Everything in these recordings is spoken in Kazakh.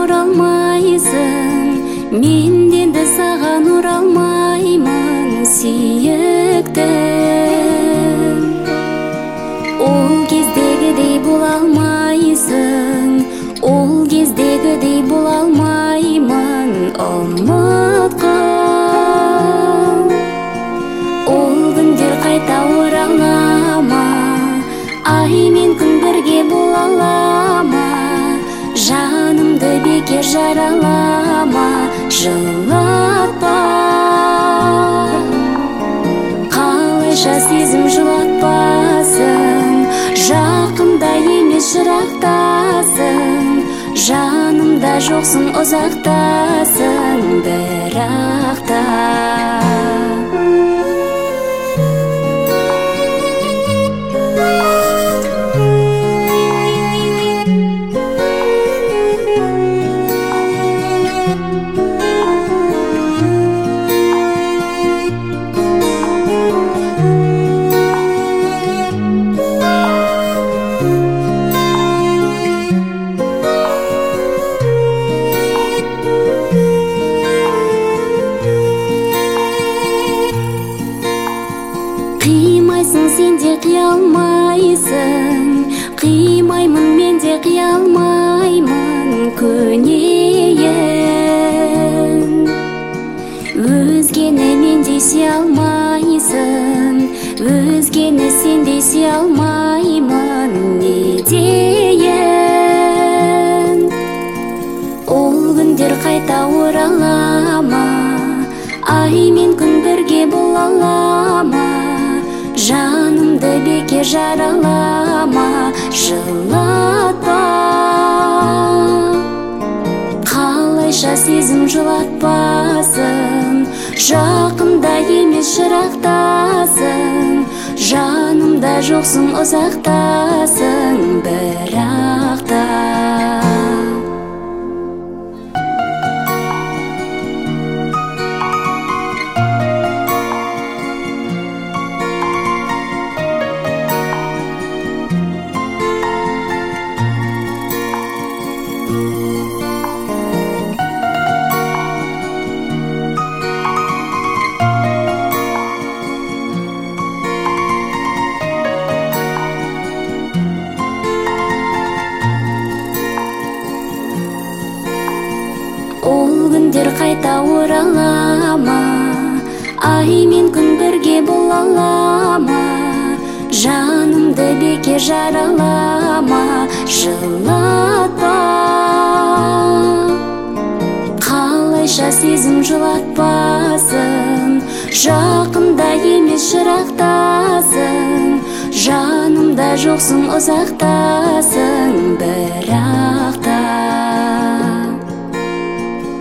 оралмайсың, менден де саған оралмаймын, сүйіктім. Ол кездегідей бола алмайсың, ол кездегідей бола алмаймын, ұмытқын. Ол күндер қайта орала ма, ай мен күн бірге бола ала ма, жанымды бекер жаралама, жылатпа. Қалайша сезім жылатпасын, жақында емес жырақтасың, жанымда жоқсың ұзақтасың, бірақта. Қимайсың сен де қиялмайсың, қимаймын мен де қиялмаймын, көнейін. Өзгені мен де сүйе алмайсың, өзгені сен де сүйе алмаймын, не дейін. Ол күндер қайта орала ма, ай мен күн бірге бола ала ма, жанымды бекер жаралама, жылатпа. Қалайша сезім жылатпасын, жақында емес жырақтасың, жанымда жоқсың ұзақтасың, бірақта. Ол күндер қайта орала ма, ай мен күн бірге бола ала ма, жанымды бекер жаралама, жылатпа. Қалайша сезім жылатпасын, жақында емес жырақтасың, жанымда жоқсың ұзақтасың, бірақта.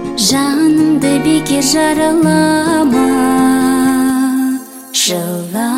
Жанымды бекер жаралама, жылатпа.